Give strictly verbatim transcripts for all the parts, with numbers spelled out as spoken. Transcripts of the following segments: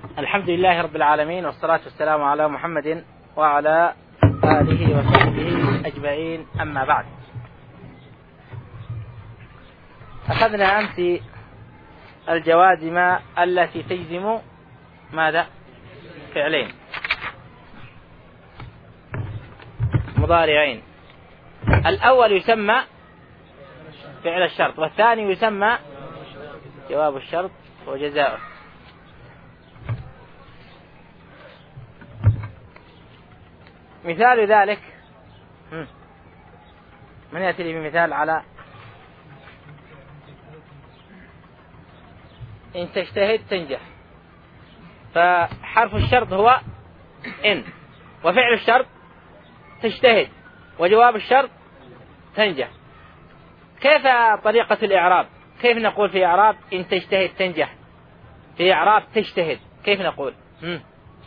الحمد لله رب العالمين، والصلاة والسلام على محمد وعلى آله وصحبه أجمعين، أما بعد. أخذنا أمس الجوازم التي تجزم ماذا؟ فعلين مضارعين. الأول يسمى فعل الشرط، والثاني يسمى جواب الشرط وجزاؤه. مثال ذلك، من يأتي لي بمثال على إن تجتهد تنجح؟ فحرف الشرط هو إن، وفعل الشرط تجتهد، وجواب الشرط تنجح. كيف طريقة الإعراب؟ كيف نقول في إعراب إن تجتهد تنجح؟ في إعراب تجتهد كيف نقول؟ هم.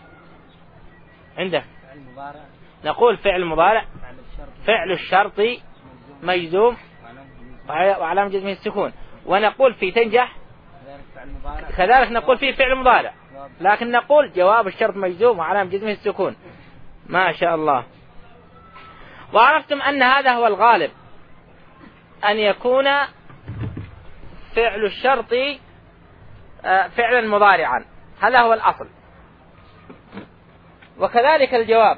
عندك نقول فعل مضارع فعل الشرط مجزوم وعلامة جزمه السكون، ونقول في تنجح كذلك نقول فيه فعل مضارع، لكن نقول جواب الشرط مجزوم وعلامة جزمه السكون. ما شاء الله. وعرفتم أن هذا هو الغالب، أن يكون فعل الشرط فعلا مضارعا، هذا هو الأصل. وكذلك الجواب،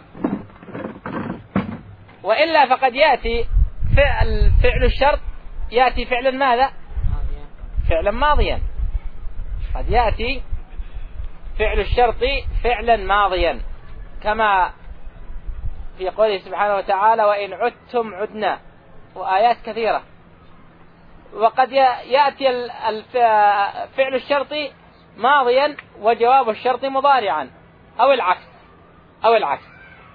وإلا فقد يأتي فعل فعل الشرط يأتي فعلا ماذا؟ فعلا ماضيا. قد يأتي فعل الشرط فعلا ماضيا، كما في قوله سبحانه وتعالى وإن عدتم عدنا، وآيات كثيرة. وقد يأتي فعل الشرط ماضيا وجواب الشرط مضارعا، أو العكس أو العكس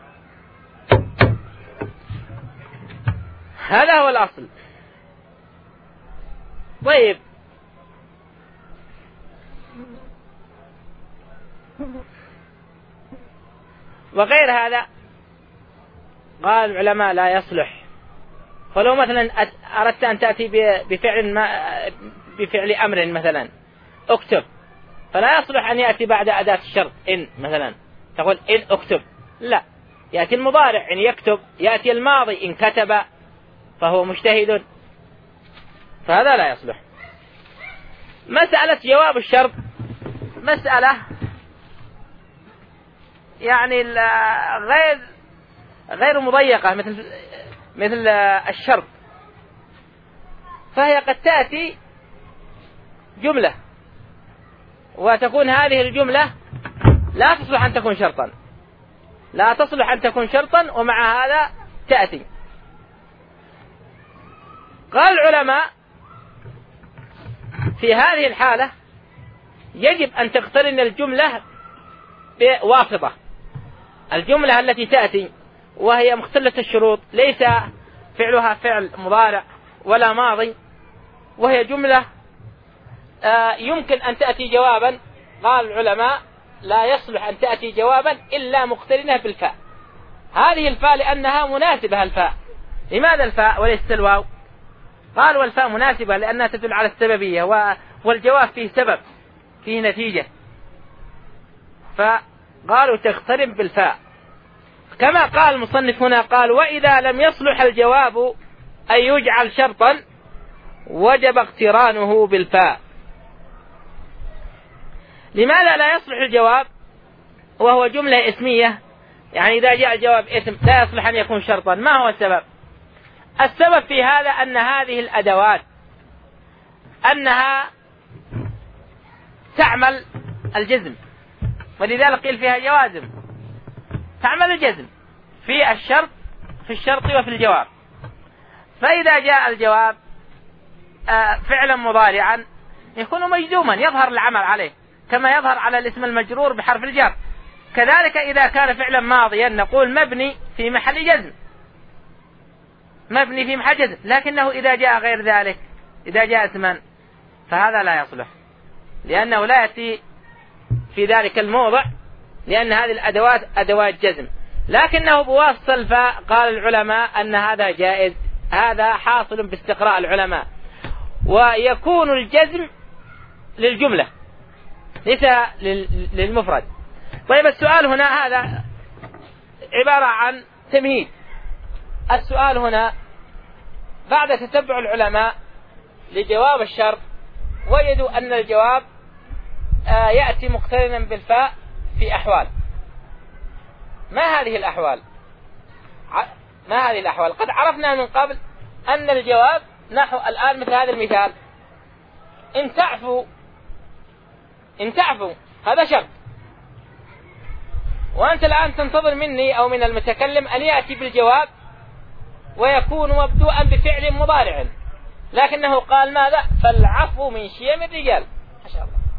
هذا هو الأصل. طيب، وغير هذا قال العلماء لا يصلح. فلو مثلا أردت أن تأتي بفعل ما بفعل أمر مثلا اكتب، فلا يصلح أن يأتي بعد أداة الشرط إن مثلا تقول إن اكتب، لا، يأتي المضارع إن يكتب، يأتي الماضي إن كتب فهو مجتهد، فهذا لا يصلح. مسألة جواب الشرط مسألة يعني غير غير مضيقة مثل مثل الشرط، فهي قد تأتي جملة وتكون هذه الجملة لا تصلح أن تكون شرطا، لا تصلح أن تكون شرطا، ومع هذا تأتي. قال العلماء في هذه الحالة يجب أن تقترن الجملة بواسطة، الجملة التي تأتي وهي مختلة الشروط، ليس فعلها فعل مضارع ولا ماضي، وهي جملة يمكن أن تأتي جوابا. قال العلماء لا يصلح أن تأتي جوابا إلا مقترنة بالفاء. هذه الفاء لأنها مناسبة الفاء. لماذا الفاء وليس الواو؟ قال والفاء مناسبة لأنها تدل على السببية، والجواب فيه سبب فيه نتيجة، فقالوا تقترن بالفاء. كما قال المصنف هنا، قال وإذا لم يصلح الجواب أن يجعل شرطا وجب اقترانه بالفاء. لماذا لا يصلح الجواب وهو جملة اسمية؟ يعني إذا جاء الجواب اسم لا يصلح أن يكون شرطا. ما هو السبب؟ السبب في هذا أن هذه الأدوات أنها تعمل الجزم، ولذلك قيل فيها جوازم، تعمل الجزم في الشرط في الشرط وفي الجواب. فإذا جاء الجواب فعلا مضارعا يكون مجزوما، يظهر العمل عليه كما يظهر على الاسم المجرور بحرف الجر. كذلك إذا كان فعلا ماضيا نقول مبني في محل جزم، مبني في محل جزم. لكنه إذا جاء غير ذلك، إذا جاء اسما، فهذا لا يصلح، لأنه لا يأتي في ذلك الموضع، لأن هذه الأدوات أدوات جزم. لكنه بواسطة الفاء قال العلماء أن هذا جائز، هذا حاصل باستقراء العلماء. ويكون الجزم للجملة، ليس للمفرد. طيب السؤال هنا هذا عبارة عن تمهيد. السؤال هنا بعد تتبع العلماء لجواب الشرط وجدوا أن الجواب آه يأتي مقترنا بالفاء في أحوال. ما هذه الأحوال؟ ما هذه الأحوال؟ قد عرفنا من قبل أن الجواب نحو الآن مثل هذا المثال: إن تعفو إن تعفو هذا شرط، وأنت الآن تنتظر مني أو من المتكلم أن يأتي بالجواب ويكون مبدوءا بفعل مضارع، لكنه قال ماذا؟ فالعفو من شيم الرجال. ما شاء الله،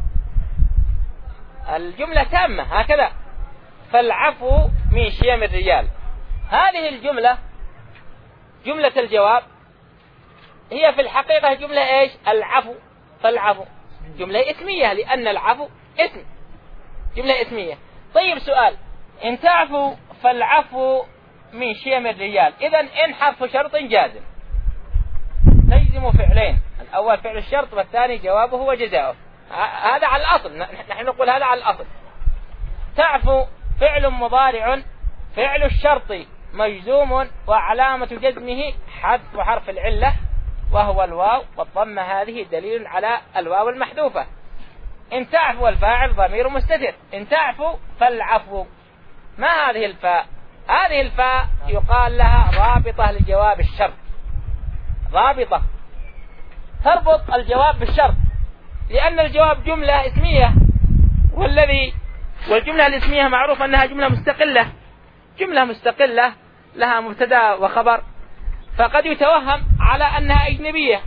الجملة تامة هكذا، فالعفو من شيم الرجال. هذه الجملة جملة الجواب هي في الحقيقة جملة إيش؟ العفو. فالعفو جملة اسمية لأن العفو اسم، جملة اسمية. طيب سؤال: إن تعفو فالعفو من شيم الرجال، إذن إن حرف شرط جازم تجزم فعلين، الأول فعل الشرط والثاني جوابه وجزاؤه. هذا على الأصل، نحن نقول هذا على الأصل. تعفو فعل مضارع، فعل الشرط مجزوم وعلامة جزمه حذف حرف العلة وهو الواو، والضمة هذه دليل على الواو المحذوفة. إن تعفو الفاعل ضمير مستتر. إن تعفو فالعفو. ما هذه الفاء؟ هذه الفاء يقال لها رابطة لجواب الشرط، رابطة تربط الجواب بالشرط، لأن الجواب جملة اسمية، والذي والجملة الاسمية معروف أنها جملة مستقلة، جملة مستقلة لها مبتدا وخبر، فقد يتوهم على أنها أجنبية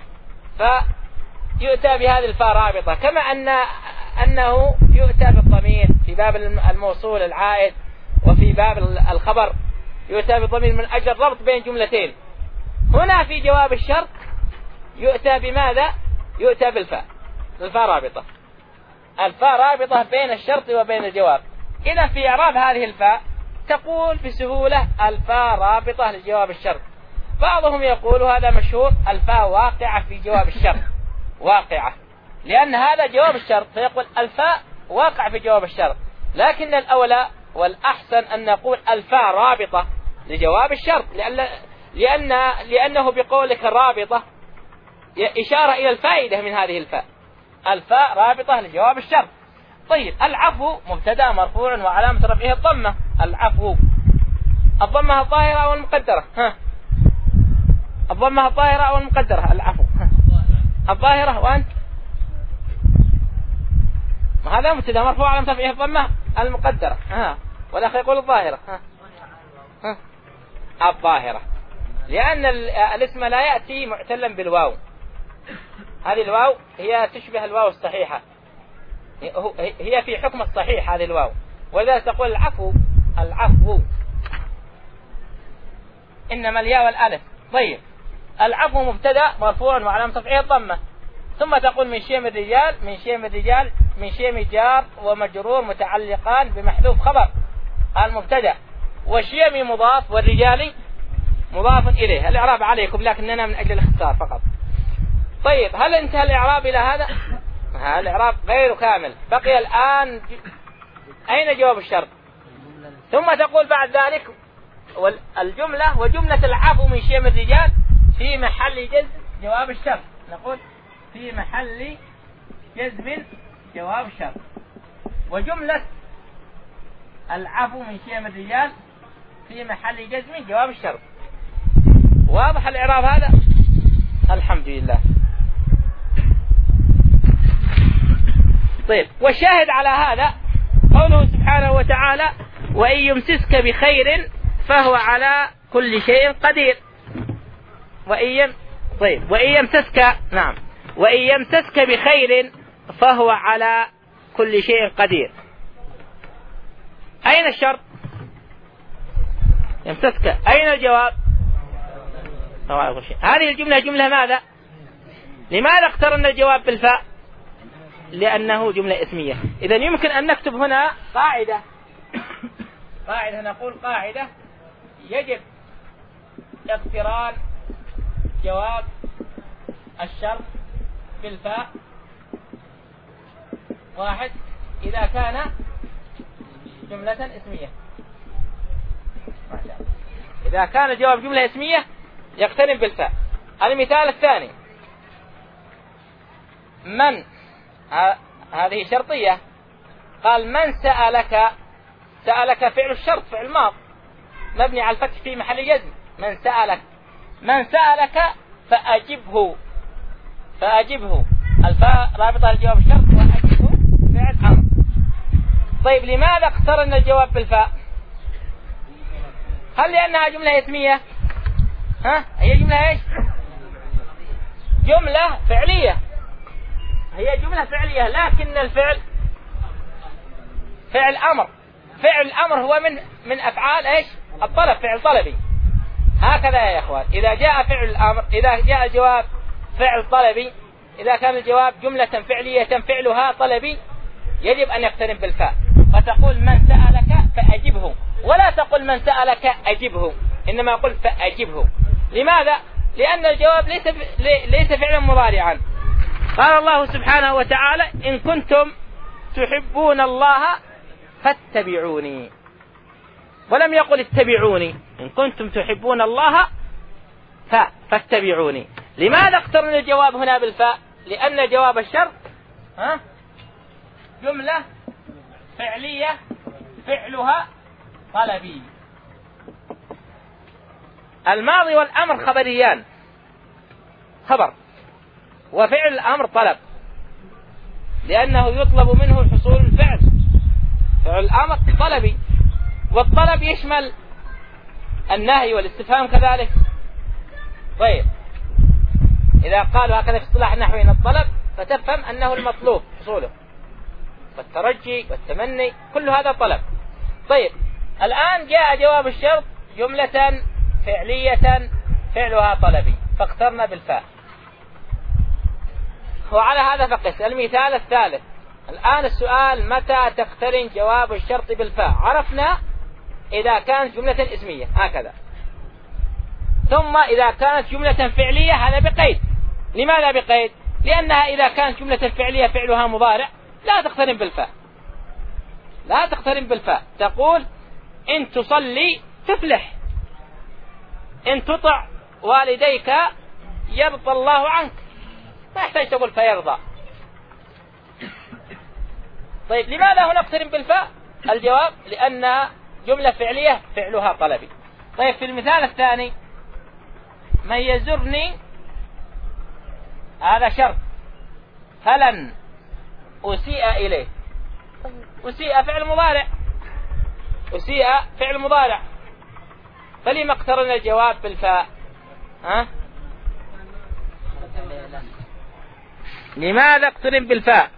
فيؤتى بهذه الفاء رابطة، كما أن أنه يؤتى بالضمير في باب الموصول العائد، وفي باب الخبر يؤتى بالضمير من أجل الربط بين جملتين. هنا في جواب الشرط يؤتى بماذا؟ يؤتى بالفاء، الفاء رابطة، الفاء رابطة بين الشرط وبين الجواب. إذا في إعراب هذه الفاء تقول بسهولة الفاء رابطة لجواب الشرط. بعضهم يقول هذا مشهور: الفاء واقعة في جواب الشرط، واقعة لأن هذا جواب الشرط، فيقول الفاء واقع في جواب الشرط. لكن الأولى والأحسن أن نقول الفاء رابطة لجواب الشرط، لأن لأن لأنه بقولك رابطة إشارة إلى الفائدة من هذه الفاء، الفاء رابطة لجواب الشرط. طيب العفو مبتدا مرفوع وعلامة رفعه الضمة، العفو الضمة الظاهرة أو المقدرة؟ ها الضمة الظاهرة أو المقدرة؟ العفو ها. الظاهرة. وأنت هذا مبتدا مرفوع علامة رفعه الضمة المقدرة، ها والأخ يقول الظاهرة. ها ها الظاهرة، لأن الاسم لا يأتي معتلا بالواو، هذه الواو هي تشبه الواو الصحيحة، هي في حكم الصحيح هذه الواو، وإذا تقول العفو العفو إنما الياء والألف. طيب العفو مبتدا مرفوع وعلامة رفعه الضمة، ثم تقول من شيم الرجال، من شيم الرجال من شيم جار ومجرور متعلقان بمحذوف خبر المبتدا، والشيم مضاف والرجال مضاف إليه. الإعراب عليكم لكننا من أجل الاختصار فقط. طيب هل انتهى الإعراب إلى هذا؟ هذا الإعراب غير كامل، بقي الآن أين جواب الشرط؟ ثم تقول بعد ذلك الجملة وجملة العفو من شيم الرجال في محل جزم جواب الشرط، نقول في محل جزم جواب الشرط، وجملة العفو من شيم الرجال في محل جزم جواب الشرط. واضح الإعراب هذا؟ الحمد لله. طيب والشاهد على هذا قوله سبحانه وتعالى: وإن يمسسك بخير فهو على كل شيء قدير. وإن طيب وإن يمسسك نعم وإن يمسسك بخير فهو على كل شيء قدير. أين الشرط؟ يمسسك. أين الجواب؟ هذه الجملة جملة ماذا؟ لماذا اقترنا الجواب بالفاء؟ لأنه جملة اسمية. إذا يمكن أن نكتب هنا قاعدة قاعدة نقول قاعدة: يجب اقتران جواب الشرط بالفاء واحد إذا كان جملة اسمية. إذا كان الجواب جملة اسمية يقترن بالفاء. المثال الثاني من، هذه شرطية، قال من سألك، سألك فعل الشرط فعل ماض مبني على الفتح في محل جزم. من سألك، من سألك فأجبه، فأجبه الفاء رابطة الجواب الشرط وأجبه فعل أمر. طيب لماذا اقترن الجواب بالفاء؟ هل لأنها جملة اسمية؟ ها هي جملة ايش؟ جملة فعلية، هي جملة فعلية لكن الفعل فعل أمر. فعل الأمر هو من من أفعال ايش؟ الطلب، فعل طلبي. هكذا يا اخوان، إذا جاء فعل الأمر، إذا جاء الجواب فعل طلبي، إذا كان الجواب جملة فعلية فعلها طلبي يجب أن يقترن بالفاء. فتقول من سألك فأجبه، ولا تقول من سألك أجبه، إنما قل فأجبه. لماذا؟ لأن الجواب ليس ليس فعلا مضارعا. قال الله سبحانه وتعالى إن كنتم تحبون الله فاتبعوني، ولم يقل اتبعوني. إن كنتم تحبون الله فاتبعوني. لماذا اقترن الجواب هنا بالفاء؟ لأن جواب الشرط ها جملة فعلية فعلها طلبي. الماضي والأمر خبريان، خبر، وفعل الأمر طلب، لأنه يطلب منه حصول الفعل. فعل الأمر طلبي، والطلب يشمل النهي والاستفهام كذلك. طيب إذا قالوا هكذا في اصطلاح نحوي الطلب فتفهم أنه المطلوب حصوله، والترجي والتمني كل هذا طلب. طيب الآن جاء جواب الشرط جملة فعلية فعلها طلبي فاقترنا بالفاء. وعلى هذا فقس. المثال الثالث، الآن السؤال متى تقترن جواب الشرط بالفاء؟ عرفنا إذا كانت جملة اسمية هكذا، ثم إذا كانت جملة فعلية هذا بقيد. لماذا بقيد؟ لأنها إذا كانت جملة فعلية فعلها مضارع لا تقترن بالفاء، لا تقترن بالفاء. تقول إن تصلي تفلح، إن تطع والديك يرضى الله عنك، ما يحتاج تقول فيرضى. طيب لماذا هنا نقترن بالفاء؟ الجواب لأن جملة فعلية فعلها طلبي. طيب في المثال الثاني من يزرني هذا شرط، فلن أسيء إليه. أسيء فعل مضارع، أسيء فعل مضارع، فلما اقترن الجواب بالفاء؟ ها؟ لماذا اقترن بالفاء؟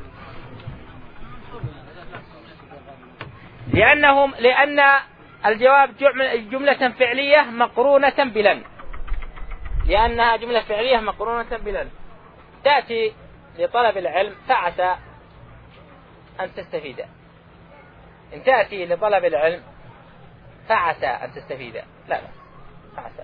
لأنهم لأن الجواب جملة فعلية مقرونة بلن، لأنها جملة فعلية مقرونة بلن. تأتي لطلب العلم فعسى أن تستفيد. إن تأتي لطلب العلم فعسى أن تستفيد، لا لا فعسى.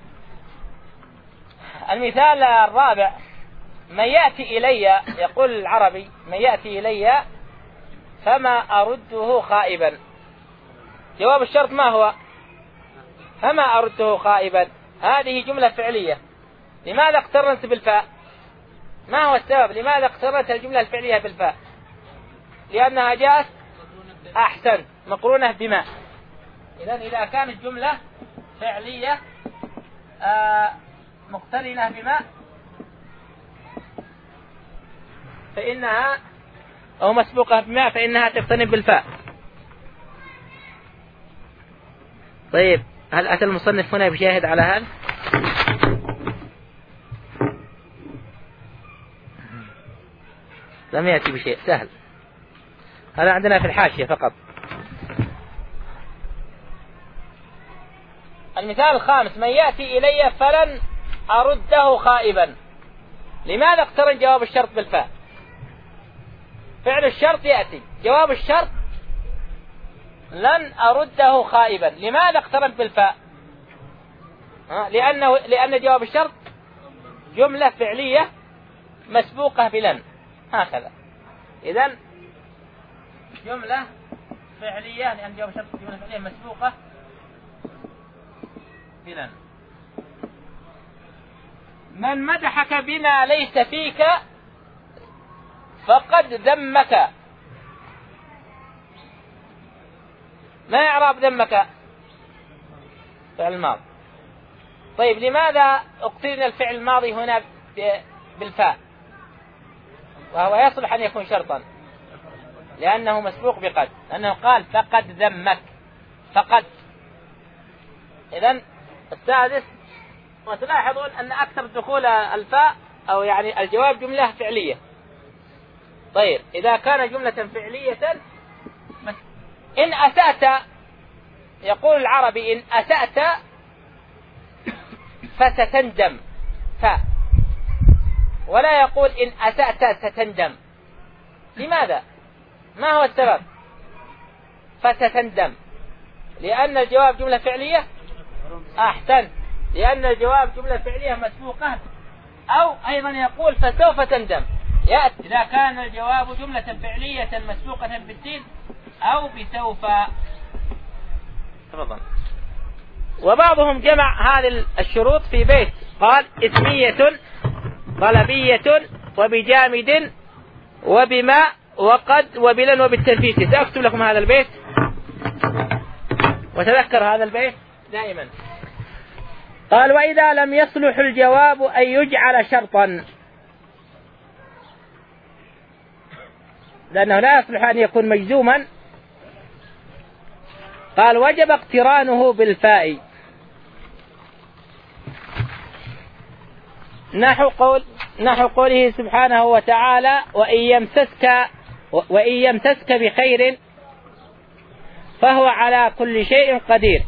المثال الرابع من يأتي إلي، يقول العربي من يأتي إلي فما أرده خائبا. جواب الشرط ما هو؟ فما أرده خائبا. هذه جملة فعلية، لماذا اقترنت بالفاء؟ ما هو السبب؟ لماذا اقترنت الجملة الفعلية بالفاء؟ لأنها جاءت أحسن مقرونة بما. إذن إذا كانت جملة فعلية آه مقترنة بما فإنها أو مسبوقة بما فإنها تقترن بالفاء. طيب هل أتى المصنف هنا بشاهد على هذا؟ لم يأتي بشيء سهل، هذا عندنا في الحاشية فقط. المثال الخامس من يأتي إلي فلن أرده خائبا. لماذا اقترن جواب الشرط بالفاء؟ فعل الشرط يأتي، جواب الشرط لن أرده خائبا. لماذا اقترن بالفاء؟ لأنه لأن جواب الشرط جملة فعلية مسبوقة بلن هكذا. إذن جملة فعلية، لأن جواب الشرط جملة فعلية مسبوقة بلن. من مدحك بما ليس فيك فقد ذمك. ما إعراب ذمك؟ فعل الماضي. طيب لماذا اقترن الفعل الماضي هنا بالفاء وهو يصلح أن يكون شرطا؟ لأنه مسبوق بقد، لأنه قال فقد ذمك فقد. إذن السادس، وتلاحظون أن أكثر دخول الفاء أو يعني الجواب جملة فعلية. طيب إذا كان جملة فعلية إن أسأت، يقول العربي إن أسأت فستندم فاء، ولا يقول إن أسأت ستندم. لماذا؟ ما هو السبب؟ فستندم لأن الجواب جملة فعلية. أحسن، لأن الجواب جملة فعلية مسبوقة. أو أيضا يقول فسوف تندم، يأتي إذا كان الجواب جملة فعلية مسبوقة بالسين أو بسوف. تفضل. وبعضهم جمع هذه الشروط في بيت، قال اسمية طلبية وبجامد وبما وقد وبلن وبالتنفيس. سأكتب لكم هذا البيت وتذكر هذا البيت دائما. قال وإذا لم يصلح الجواب أن يجعل شرطا، لأنه لا يصلح أن يكون مجزوما، قال وجب اقترانه بالفاء. نحو قول نحو قوله سبحانه وتعالى وإن يمسسك وإن يمسسك بخير فهو على كل شيء قدير.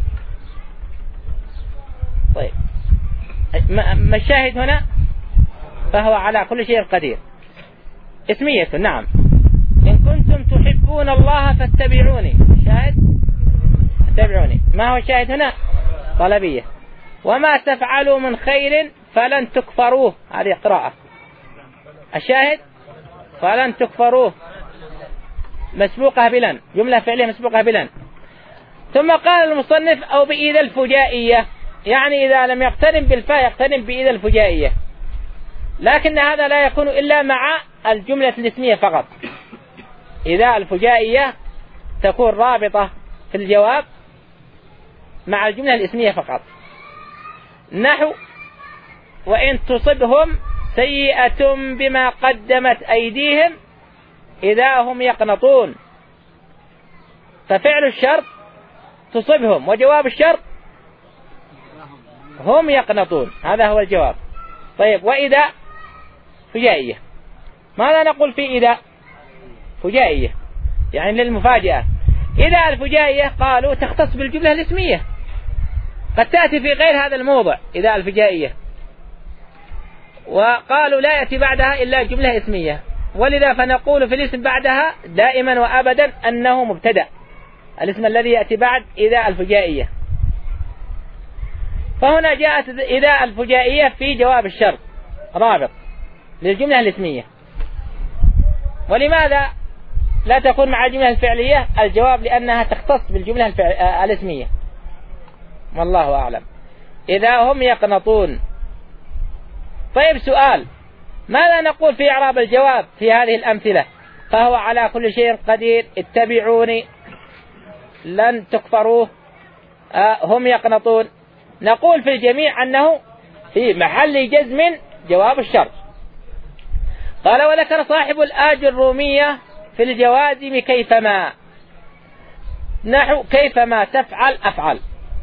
طيب ما الشاهد هنا؟ فهو على كل شيء قدير اسمية. نعم. إن كنتم تحبون الله فاتبعوني، شاهد اتبعوني. ما هو الشاهد هنا؟ طلبية. وما تفعلوا من خير فلن تكفروه، هذه قراءة. الشاهد فلن تكفروه مسبوقة بلن، جملة فعلية مسبوقة بلن. ثم قال المصنف أو بإذا الفجائية، يعني إذا لم يقترن بالفاء يقترن بإذا الفجائية، لكن هذا لا يكون إلا مع الجملة الاسمية فقط. إذا الفجائية تكون رابطة في الجواب مع الجملة الاسمية فقط. نحو وإن تصبهم سيئة بما قدمت أيديهم إذا هم يقنطون، ففعل الشرط تصبهم وجواب الشرط هم يقنطون، هذا هو الجواب. طيب وإذا فجائية، ماذا نقول في إذا؟ فجائية يعني للمفاجأة. إذا الفجائية قالوا تختص بالجملة الاسمية، قد تأتي في غير هذا الموضع إذا الفجائية، وقالوا لا يأتي بعدها إلا جملة اسمية، ولذا فنقول في الاسم بعدها دائما وأبدا أنه مبتدأ، الاسم الذي يأتي بعد إذا الفجائية. فهنا جاءت إذا الفجائية في جواب الشرط رابط للجملة الاسمية. ولماذا لا تكون مع الجملة الفعلية؟ الجواب لأنها تختص بالجملة الاسمية، والله أعلم. إذا هم يقنطون. طيب سؤال، ماذا نقول في إعراب الجواب في هذه الأمثلة؟ فهو على كل شيء قدير، اتبعوني، لن تكفروه، آه هم يقنطون. نقول في الجميع أنه في محل جزم جواب الشرط. قال وذكر صاحب الآج الرومية في الجوازم كيفما، نحو كيفما تفعل أفعل،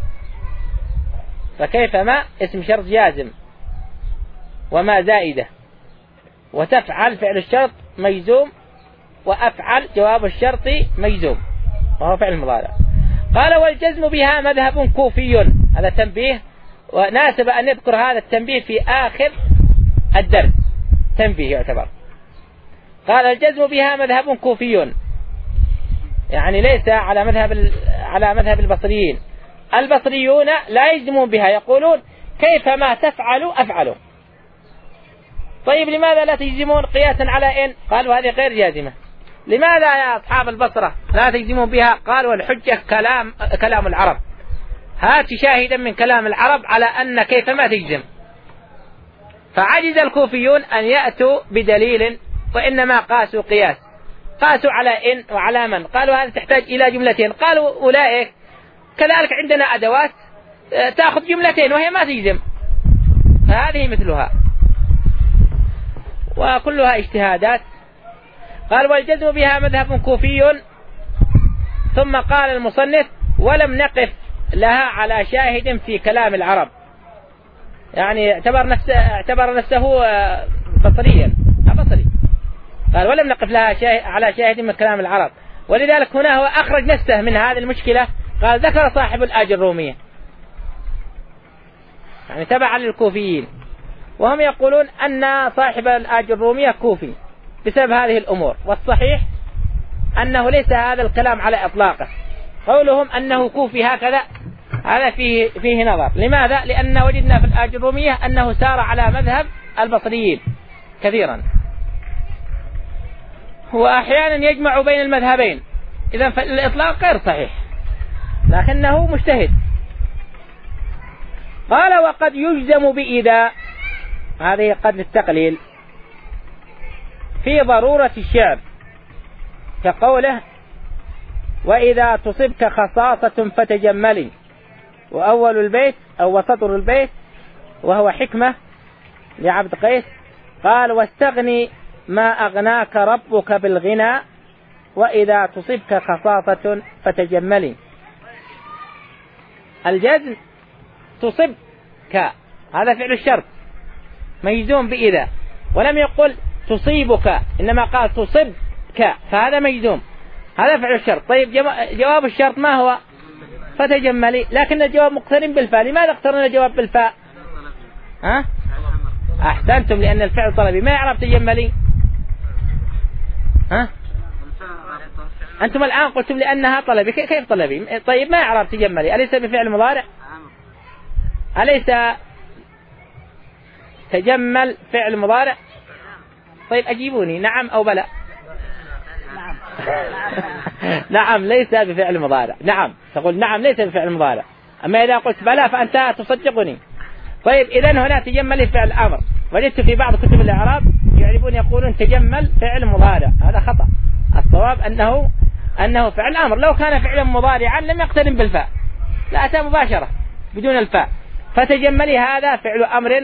فكيفما اسم شرط جازم وما زائدة، وتفعل فعل الشرط مجزوم، وأفعل جواب الشرط مجزوم وهو فعل مضارع. قال والجزم بها مذهب كوفي، هذا تنبيه، وناسب أن نذكر هذا التنبيه في آخر الدرس، تنبيه يعتبر. قال الجزم بها مذهب كوفي، يعني ليس على مذهب على مذهب البصريين. البصريون لا يجزمون بها، يقولون كيفما تفعل أفعله. طيب لماذا لا تجزمون قياسا على إن؟ قالوا هذه غير جازمة، لماذا يا أصحاب البصرة لا تجزموا بها؟ قال والحجة كلام كلام العرب، هات شاهدا من كلام العرب على أن كيفما تجزم. فعجز الكوفيون أن يأتوا بدليل، وإنما قاسوا قياس، قاسوا على إن وعلى من، قالوا هذا تحتاج إلى جملتين، قالوا أولئك كذلك عندنا أدوات تأخذ جملتين وهي ما تجزم، هذه مثلها وكلها اجتهادات. قال والجزم بها مذهب كوفي. ثم قال المصنف ولم نقف لها على شاهد في كلام العرب، يعني اعتبر نفسه, اعتبر نفسه بصريا بصري، قال ولم نقف لها شاهد على شاهد من كلام العرب، ولذلك هنا هو أخرج نفسه من هذه المشكلة. قال ذكر صاحب الآج الرومية، يعني تبعا للكوفيين، وهم يقولون أن صاحب الآج الرومية كوفي بسبب هذه الأمور، والصحيح أنه ليس هذا الكلام على إطلاقه، قولهم أنه كوفي هكذا هذا فيه, فيه نظر. لماذا؟ لأن وجدنا في الآج الرومية أنه سار على مذهب البصريين كثيرا، هو أحيانا يجمع بين المذهبين، إذن فالإطلاق غير صحيح لكنه مجتهد. قال وقد يجزم بإذا، هذه قد للتقليل في ضرورة الشعر، كقوله وإذا تصبك خصاصة فتجملي، وأول البيت أو وسطر البيت وهو حكمة لعبد قيس، قال واستغني ما أغناك ربك بالغنى، وإذا تصبك خصاصة فتجملي. الجزم تصبك هذا فعل الشرط مجزوم بإذا، ولم يقل تصيبك، إنما قال تصبك، فهذا مجزوم، هذا فعل الشرط. طيب جواب الشرط ما هو؟ فتجملي، لكن الجواب مقترن بالفاء. لماذا اقترن الجواب بالفاء؟ ها؟ أحسنتم، لأن الفعل طلبي ما يعرف تجملي. ها؟ أنتم الآن قلتم لأنها طلبي، كيف طلبي؟ طيب ما يعرف تجملي، أليس بفعل مضارع؟ أليس تجمل فعل مضارع؟ طيب أجيبوني نعم أو بلى. نعم. نعم ليس بفعل مضارع، نعم تقول نعم ليس بفعل مضارع، أما إذا قلت بلى فأنت تصدقني. طيب إذن هنا تجمل فعل أمر، وجدت في بعض كتب الإعراب يعرفون يقولون تجمل فعل مضارع، هذا خطأ. الصواب أنه أنه فعل أمر، لو كان فعلا مضارعا لم يقترن بالفاء، لا أتى مباشرة بدون الفاء. فتجملي هذا فعل أمر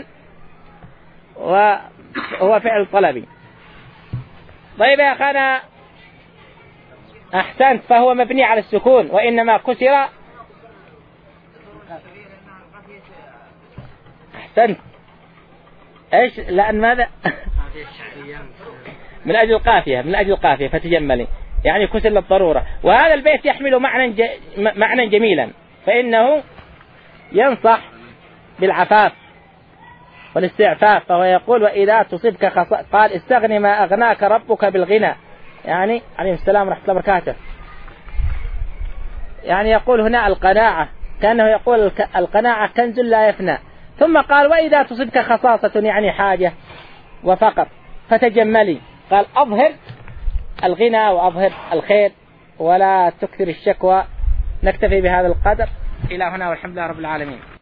وهو فعل طلبي. طيب يا أخانا أحسنت، فهو مبني على السكون، وإنما كسر. أحسنت، إيش؟ لأن ماذا؟ من أجل القافية، من أجل القافية فتجملي يعني كسر للضرورة. وهذا البيت يحمل معنى ج... معنى جميلا، فإنه ينصح بالعفاف والاستعفاف. فهو يقول وإذا تصبك خص... قال استغني ما أغناك ربك بالغنى، يعني عليه السلام ورحمة الله وبركاته، يعني يقول هنا القناعة، كأنه يقول القناعة كنز لا يفنى. ثم قال وإذا تصبك خصاصة يعني حاجة وفقر فتجملي، قال أظهر الغنى وأظهر الخير ولا تكثر الشكوى. نكتفي بهذا القدر إلى هنا، والحمد لله رب العالمين.